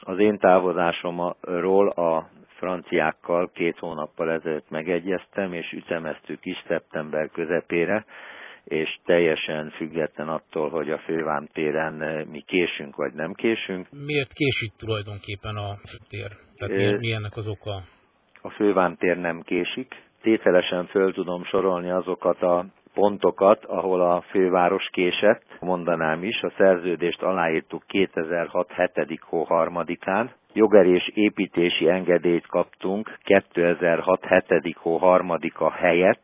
Az én távozásomról a franciákkal 2 hónappal ezelőtt megegyeztem, és ütemeztük is szeptember közepére, és teljesen független attól, hogy a Fővám téren mi késünk vagy nem késünk. Miért késik tulajdonképpen a tér? Tehát mi ennek az oka? A Fővám tér nem késik. Tételesen föl tudom sorolni azokat a pontokat, ahol a főváros késett. Mondanám is, a szerződést aláírtuk 2006. 7. hó 3-án. Jogerős építési engedélyt kaptunk 2006. 7. hó 3-a helyett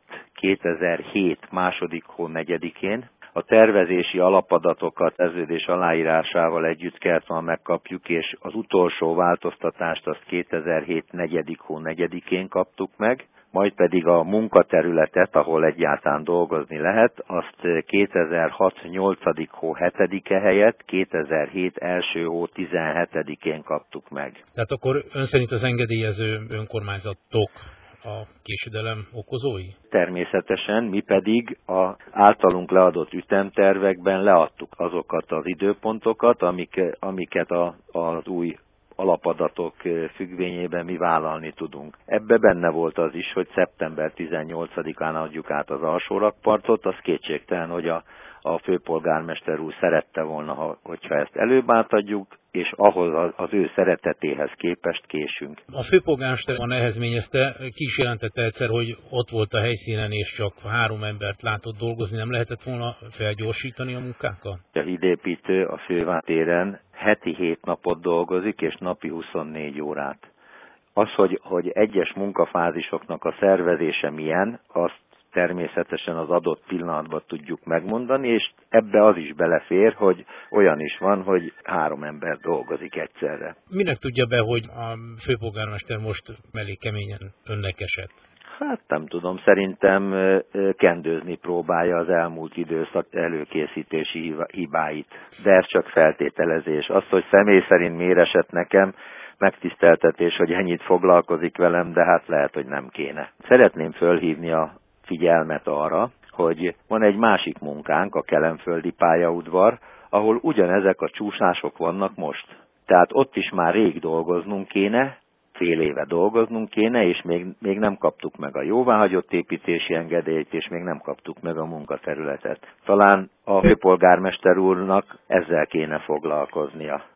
2007. 2. hó 4-én. A tervezési alapadatokat szerződés aláírásával együtt kellett volna megkapjuk, és az utolsó változtatást azt 2007. 4. hó 4-én kaptuk meg, majd pedig a munkaterületet, ahol egyáltalán dolgozni lehet, azt 2006. 8. hó 7-e helyett 2007. 1. hó 17-én kaptuk meg. Tehát akkor ön szerint az engedélyező önkormányzatok a késedelem okozói? Természetesen, mi pedig az általunk leadott ütemtervekben leadtuk azokat az időpontokat, amiket az új alapadatok függvényében mi vállalni tudunk. Ebbe benne volt az is, hogy szeptember 18-án adjuk át az alsórakpartot, az kétségtelen, hogy a főpolgármester úr szerette volna, hogyha ezt előbb átadjuk, és ahhoz az ő szeretetéhez képest késünk. A főpolgármester nehezményezte, ki is jelentette egyszer, hogy ott volt a helyszínen, és csak 3 embert látott dolgozni, nem lehetett volna felgyorsítani a munkákat? A hídépítő a Fővám téren heti 7 napot dolgozik, és napi 24 órát. Az, hogy egyes munkafázisoknak a szervezése milyen, azt természetesen az adott pillanatban tudjuk megmondani, és ebbe az is belefér, hogy olyan is van, hogy 3 ember dolgozik egyszerre. Minek tudja be, hogy a főpolgármester most elég keményen önnek esett? Hát nem tudom, szerintem kendőzni próbálja az elmúlt időszak előkészítési hibáit, de ez csak feltételezés. Az, hogy személy szerint miért esett nekem, megtiszteltetés, hogy ennyit foglalkozik velem, de hát lehet, hogy nem kéne. Szeretném fölhívni a figyelmet arra, hogy van egy másik munkánk, a Kelenföldi pályaudvar, ahol ugyanezek a csúszások vannak most. Tehát ott is már rég dolgoznunk kéne, fél éve dolgoznunk kéne, és még nem kaptuk meg a jóváhagyott építési engedélyt, és még nem kaptuk meg a munkaterületet. Talán a főpolgármester úrnak ezzel kéne foglalkoznia.